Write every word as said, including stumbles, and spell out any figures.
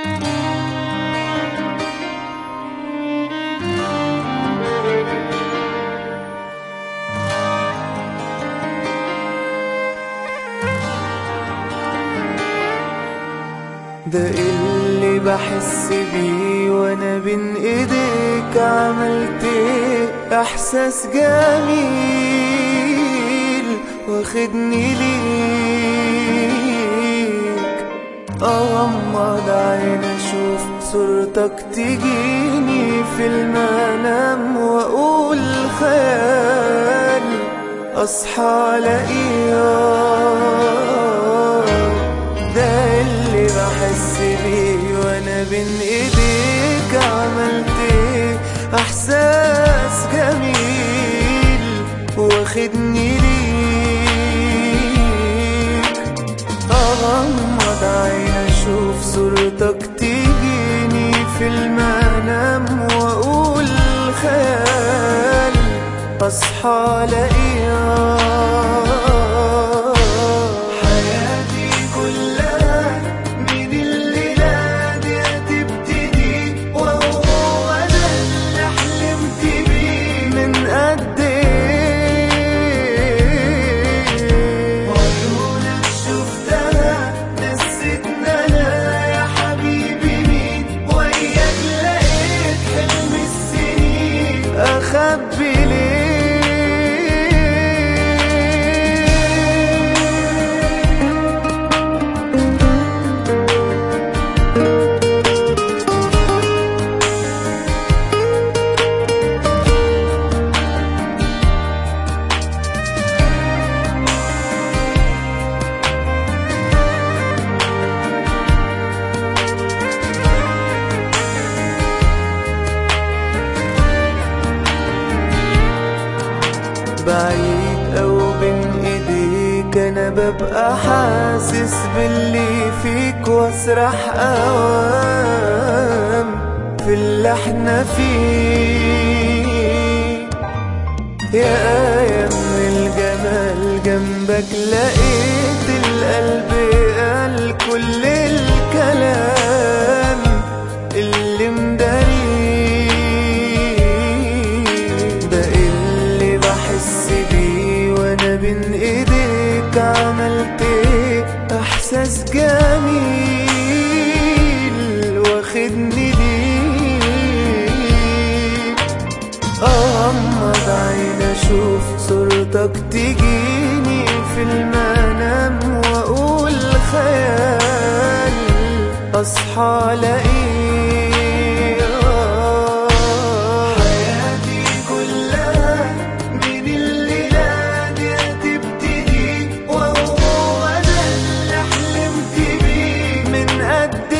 ده اللي بحس بيه وانا بين ايديك، عملت ايه احساس جميل واخدني ليك. اغمض عين اشوف صورتك تجيني في المنام، واقول خيال اصحى الاقيها. ده اللي بحس بيه وانا بين ايديك، عملت ايه احساس جميل واخدني ليك. اغمض عين اشوف صورتك تجيني في المنام، واقول خيال اصحى الاقيها. أخبي ليه؟ بعيد أو بين إيديك أنا ببقى حاسس باللي فيك، واسرح أوام في اللي احنا فيه. يا آية من الجمال جنبك لقيت القلب قال كل الكلام اللي مداريه. ده اللي بحس بيه وانا بين ايديك، عملت ايه احساس جميل واخدني ليك. اغمض عين اشوف صورتك تجيني في المنام، واقول خيال اصحى الاقيها. حياتي كلها من الليلة دي هتبتدي، وهو ده اللي حلمت بيه من قد